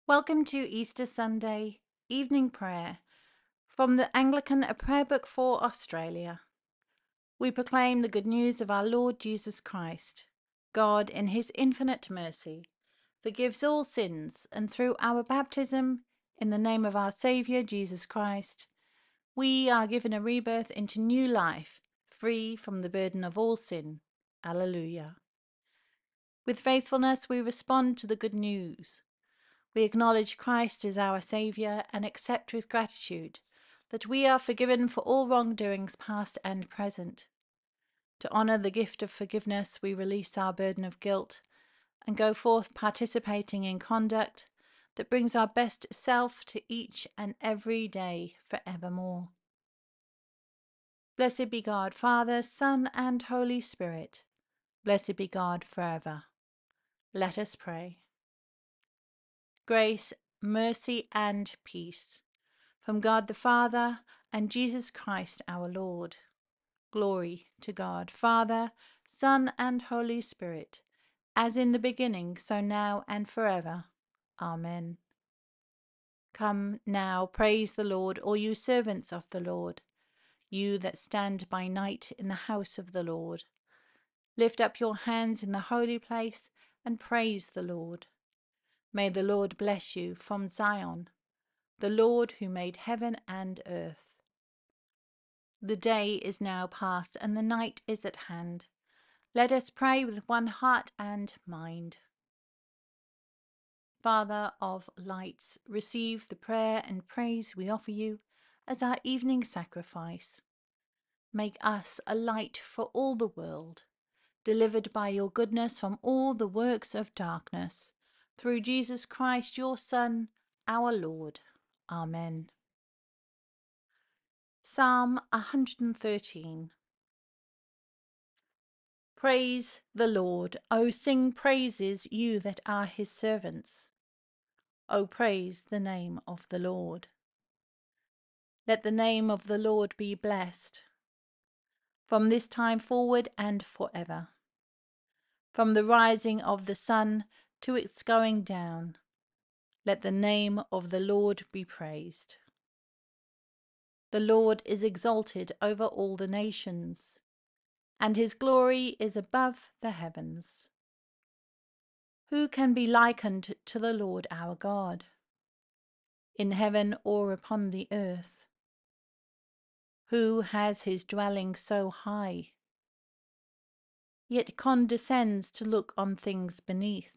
Welcome to Easter Sunday evening prayer from the Anglican A Prayer Book for Australia. We proclaim the good news of our Lord Jesus Christ. God, in his infinite mercy, forgives all sins, and through our baptism, in the name of our Saviour Jesus Christ, we are given a rebirth into new life, free from the burden of all sin. Alleluia. With faithfulness we respond to the good news. We acknowledge Christ as our Saviour and accept with gratitude that we are forgiven for all wrongdoings past and present. To honour the gift of forgiveness, we release our burden of guilt and go forth participating in conduct that brings our best self to each and every day forevermore. Blessed be God, Father, Son, and Holy Spirit. Blessed be God forever. Let us pray. Grace, mercy, and peace from God the Father and Jesus Christ our Lord. Glory to God, Father, Son, and Holy Spirit, as in the beginning, so now and forever. Amen. Come now, praise the Lord, all you servants of the Lord, you that stand by night in the house of the Lord. Lift up your hands in the holy place and praise the Lord. May the Lord bless you from Zion, the Lord who made heaven and earth. The day is now past, and the night is at hand. Let us pray with one heart and mind. Father of lights, receive the prayer and praise we offer you as our evening sacrifice. Make us a light for all the world, delivered by your goodness from all the works of darkness, through Jesus Christ, your Son, our Lord. Amen. Psalm 113. Praise the Lord. O sing praises, you that are his servants. O praise the name of the Lord. Let the name of the Lord be blessed, from this time forward and forever. From the rising of the sun to its going down, let the name of the Lord be praised. The Lord is exalted over all the nations, and his glory is above the heavens. Who can be likened to the Lord our God, in heaven or upon the earth? Who has his dwelling so high, yet condescends to look on things beneath?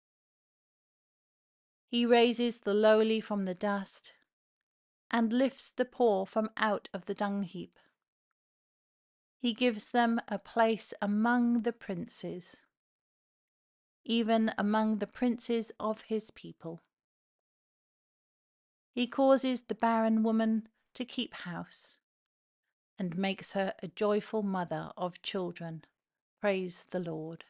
He raises the lowly from the dust, and lifts the poor from out of the dung heap. He gives them a place among the princes, even among the princes of his people. He causes the barren woman to keep house, and makes her a joyful mother of children. Praise the Lord.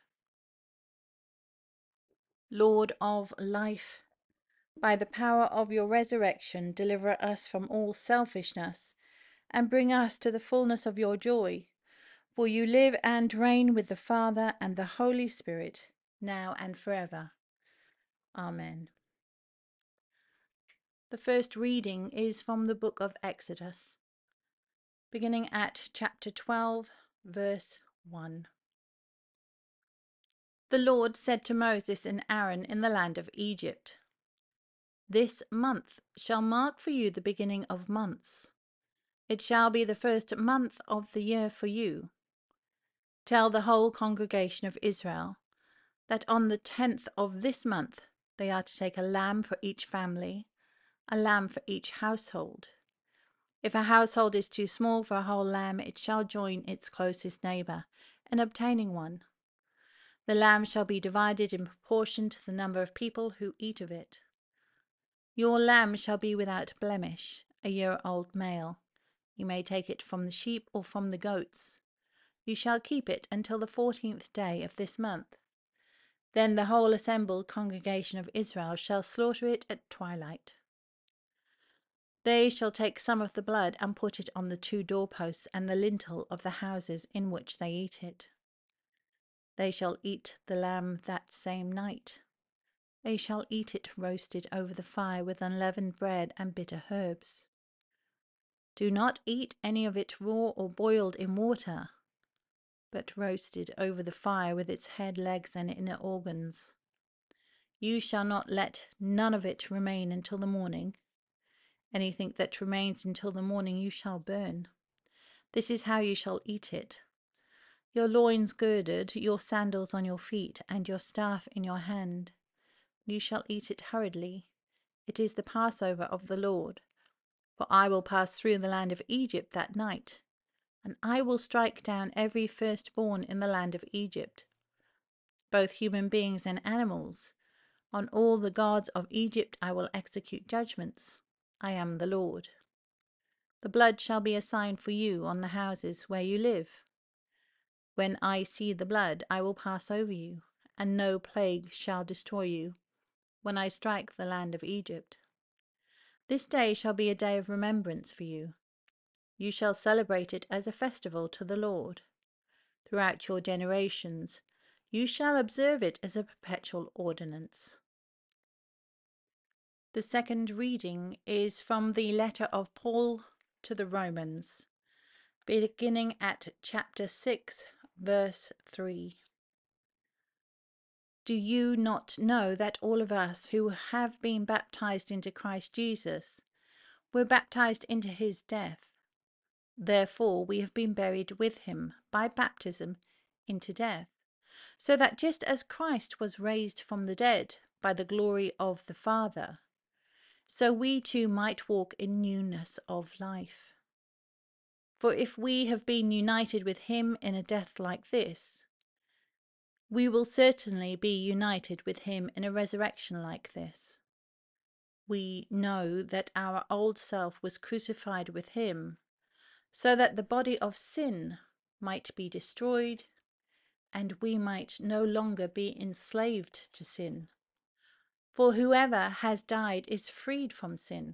Lord of life, by the power of your resurrection, deliver us from all selfishness, and bring us to the fullness of your joy. For you live and reign with the Father and the Holy Spirit, now and forever. Amen. The first reading is from the book of Exodus, beginning at chapter 12, verse 1. The Lord said to Moses and Aaron in the land of Egypt, "This month shall mark for you the beginning of months. It shall be the first month of the year for you. Tell the whole congregation of Israel that on the 10th of this month they are to take a lamb for each family, a lamb for each household. If a household is too small for a whole lamb, it shall join its closest neighbour in obtaining one. The lamb shall be divided in proportion to the number of people who eat of it. Your lamb shall be without blemish, a year-old male. You may take it from the sheep or from the goats. You shall keep it until the 14th day of this month. Then the whole assembled congregation of Israel shall slaughter it at twilight. They shall take some of the blood and put it on the 2 doorposts and the lintel of the houses in which they eat it. They shall eat the lamb that same night. They shall eat it roasted over the fire with unleavened bread and bitter herbs. Do not eat any of it raw or boiled in water, but roasted over the fire with its head, legs, and inner organs. You shall not let none of it remain until the morning. Anything that remains until the morning you shall burn. This is how you shall eat it. Your loins girded, your sandals on your feet, and your staff in your hand. You shall eat it hurriedly. It is the Passover of the Lord. For I will pass through the land of Egypt that night, and I will strike down every firstborn in the land of Egypt, both human beings and animals. On all the gods of Egypt I will execute judgments. I am the Lord. The blood shall be a sign for you on the houses where you live. When I see the blood, I will pass over you, and no plague shall destroy you, when I strike the land of Egypt. This day shall be a day of remembrance for you. You shall celebrate it as a festival to the Lord. Throughout your generations, you shall observe it as a perpetual ordinance. The second reading is from the letter of Paul to the Romans, beginning at chapter 6, verse 3. Do you not know that all of us who have been baptized into Christ Jesus were baptized into his death? Therefore we have been buried with him by baptism into death, so that just as Christ was raised from the dead by the glory of the Father, so we too might walk in newness of life. For if we have been united with him in a death like this, we will certainly be united with him in a resurrection like this. We know that our old self was crucified with him, so that the body of sin might be destroyed, and we might no longer be enslaved to sin. For whoever has died is freed from sin.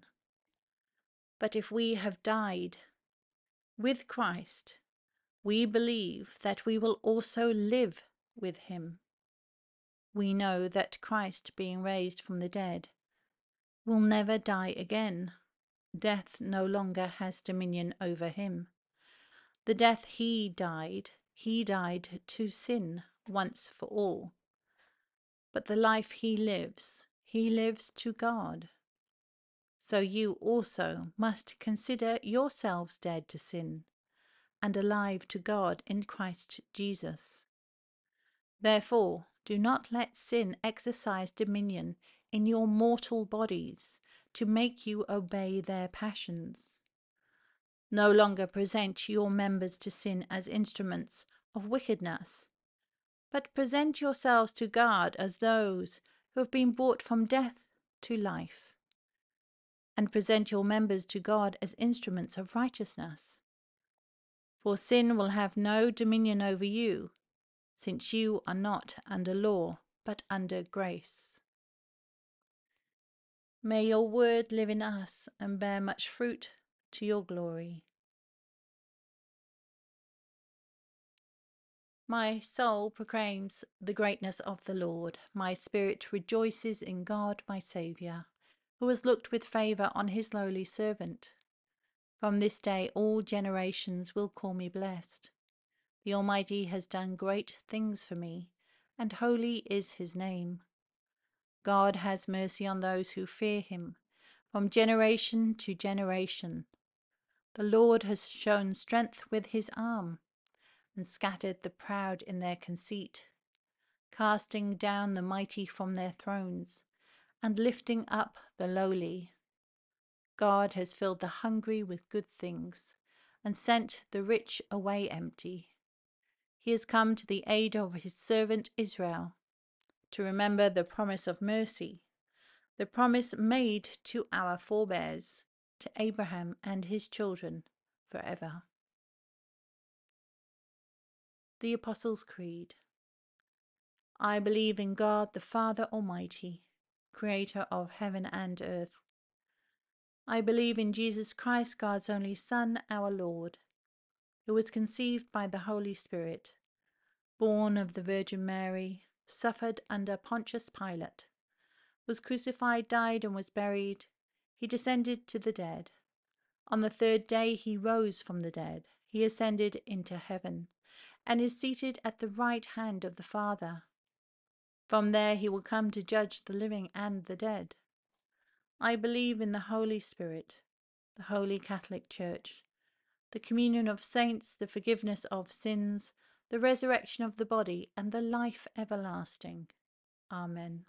But if we have died with Christ, we believe that we will also live with him. We know that Christ, being raised from the dead, will never die again. Death no longer has dominion over him. The death he died to sin once for all. But the life he lives to God. So you also must consider yourselves dead to sin, and alive to God in Christ Jesus. Therefore, do not let sin exercise dominion in your mortal bodies to make you obey their passions. No longer present your members to sin as instruments of wickedness, but present yourselves to God as those who have been brought from death to life, and present your members to God as instruments of righteousness. For sin will have no dominion over you, since you are not under law, but under grace. May your word live in us and bear much fruit to your glory. My soul proclaims the greatness of the Lord. My spirit rejoices in God my Saviour, who has looked with favour on his lowly servant. From this day all generations will call me blessed. The Almighty has done great things for me, and holy is his name. God has mercy on those who fear him, from generation to generation. The Lord has shown strength with his arm, and scattered the proud in their conceit, casting down the mighty from their thrones, and lifting up the lowly. God has filled the hungry with good things, and sent the rich away empty. He has come to the aid of his servant Israel, to remember the promise of mercy, the promise made to our forebears, to Abraham and his children forever. The Apostles' Creed. I believe in God the Father Almighty, creator of heaven and earth. I believe in Jesus Christ, God's only Son, our Lord, who was conceived by the Holy Spirit, born of the Virgin Mary, suffered under Pontius Pilate, was crucified, died, and was buried. He descended to the dead. On the third day he rose from the dead. He ascended into heaven, and is seated at the right hand of the Father. From there he will come to judge the living and the dead. I believe in the Holy Spirit, the Holy Catholic Church, the communion of saints, the forgiveness of sins, the resurrection of the body, and the life everlasting. Amen.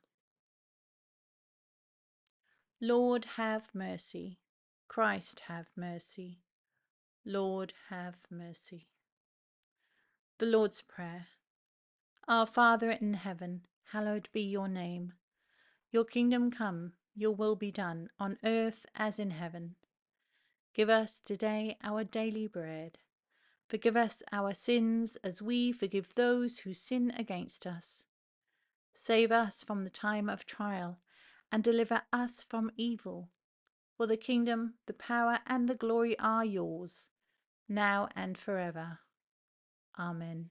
Lord, have mercy. Christ, have mercy. Lord, have mercy. The Lord's Prayer. Our Father in heaven, hallowed be your name. Your kingdom come, your will be done, on earth as in heaven. Give us today our daily bread. Forgive us our sins as we forgive those who sin against us. Save us from the time of trial, and deliver us from evil. For the kingdom, the power, and the glory are yours, now and forever. Amen.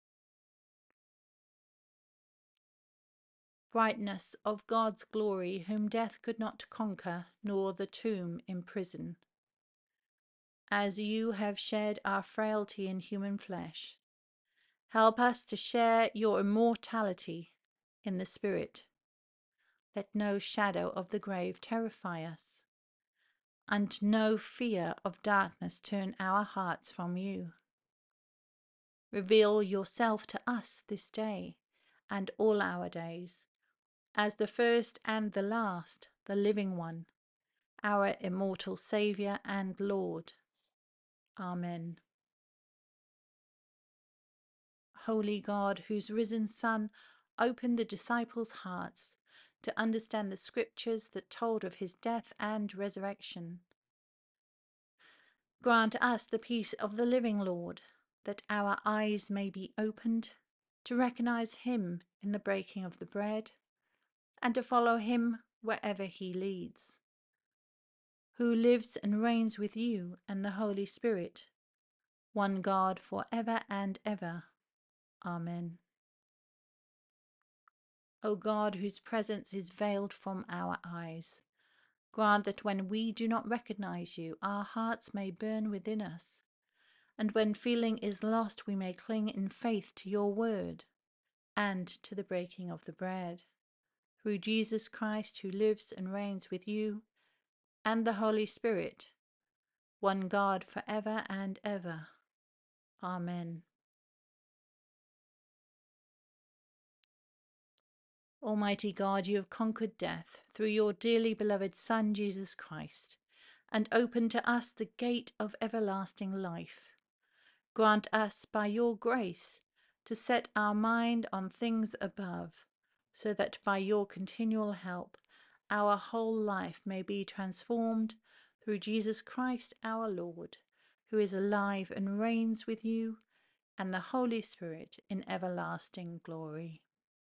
Brightness of God's glory, whom death could not conquer, nor the tomb imprison. As you have shared our frailty in human flesh, help us to share your immortality in the Spirit. Let no shadow of the grave terrify us, and no fear of darkness turn our hearts from you. Reveal yourself to us this day and all our days, as the first and the last, the living one, our immortal Saviour and Lord. Amen. Holy God, whose risen Son opened the disciples' hearts to understand the scriptures that told of his death and resurrection, grant us the peace of the living Lord, that our eyes may be opened to recognize him in the breaking of the bread and to follow him wherever he leads, who lives and reigns with you and the Holy Spirit, one God, for ever and ever. Amen. O God, whose presence is veiled from our eyes, grant that when we do not recognize you, our hearts may burn within us, and when feeling is lost, we may cling in faith to your word and to the breaking of the bread. Through Jesus Christ, who lives and reigns with you and the Holy Spirit, one God, for ever and ever. Amen. Almighty God, you have conquered death through your dearly beloved Son, Jesus Christ, and opened to us the gate of everlasting life. Grant us, by your grace, to set our mind on things above, so that by your continual help our whole life may be transformed through Jesus Christ our Lord, who is alive and reigns with you, and the Holy Spirit in everlasting glory.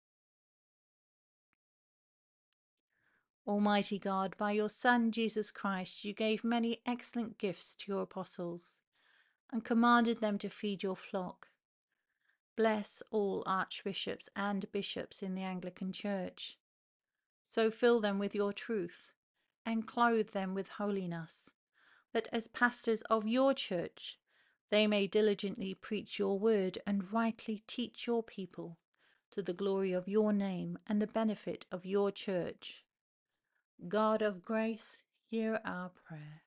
Almighty God, by your Son Jesus Christ, you gave many excellent gifts to your apostles, and commanded them to feed your flock. Bless all archbishops and bishops in the Anglican Church. So fill them with your truth, and clothe them with holiness, that as pastors of your church they may diligently preach your word and rightly teach your people, to the glory of your name and the benefit of your church. God of grace, hear our prayer.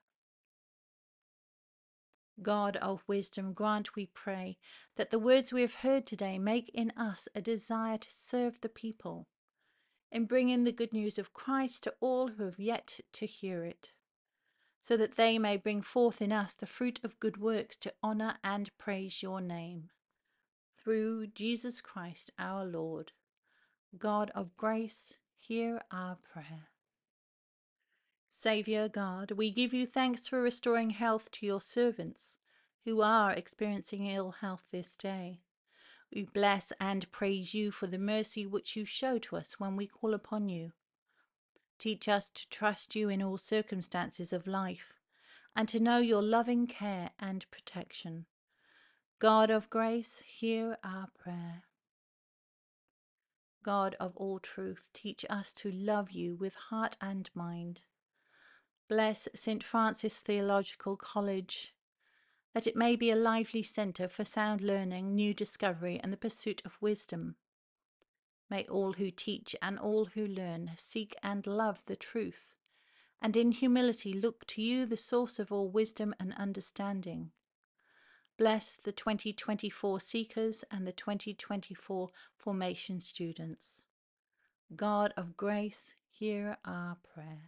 God of wisdom, grant, we pray, that the words we have heard today make in us a desire to serve the people, in bringing the good news of Christ to all who have yet to hear it, so that they may bring forth in us the fruit of good works to honour and praise your name. Through Jesus Christ our Lord. God of grace, hear our prayer. Saviour God, we give you thanks for restoring health to your servants who are experiencing ill health this day. We bless and praise you for the mercy which you show to us when we call upon you. Teach us to trust you in all circumstances of life and to know your loving care and protection. God of grace, hear our prayer. God of all truth, teach us to love you with heart and mind. Bless St. Francis Theological College, that it may be a lively centre for sound learning, new discovery, and the pursuit of wisdom. May all who teach and all who learn seek and love the truth, and in humility look to you, the source of all wisdom and understanding. Bless the 2024 seekers and the 2024 formation students. God of grace, hear our prayer.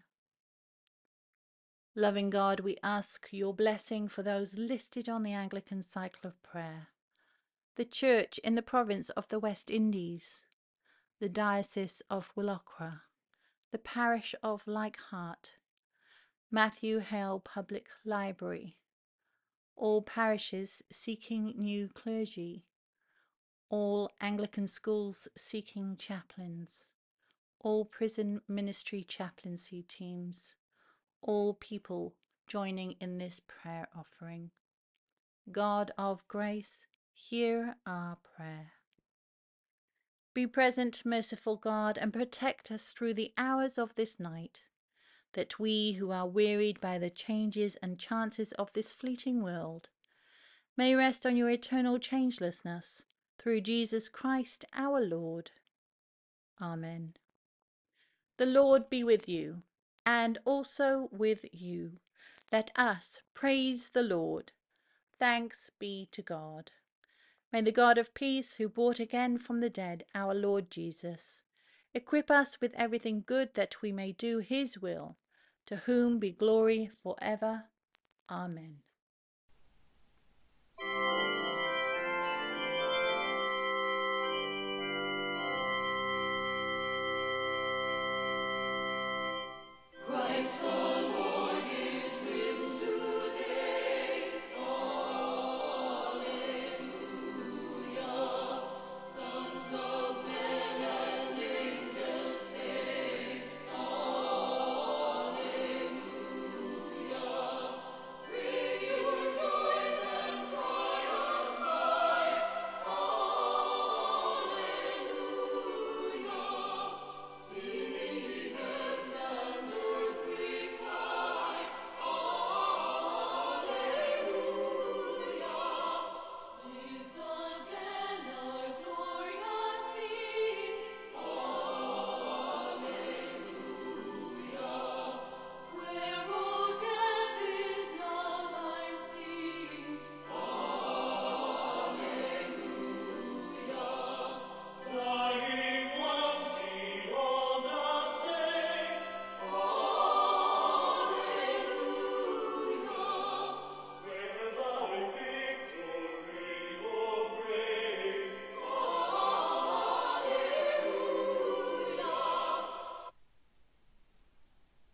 Loving God, we ask your blessing for those listed on the Anglican Cycle of Prayer, the Church in the province of the West Indies, the Diocese of Willochra, the Parish of Leichhardt, Matthew Hale Public Library, all parishes seeking new clergy, all Anglican schools seeking chaplains, all prison ministry chaplaincy teams, all people joining in this prayer offering. God of grace, hear our prayer. Be present, merciful God, and protect us through the hours of this night, that we who are wearied by the changes and chances of this fleeting world may rest on your eternal changelessness, through Jesus Christ our Lord. Amen. The Lord be with you, and also with you. Let us praise the Lord. Thanks be to God. May the God of peace, who brought again from the dead our Lord Jesus, equip us with everything good that we may do his will, to whom be glory for ever. Amen.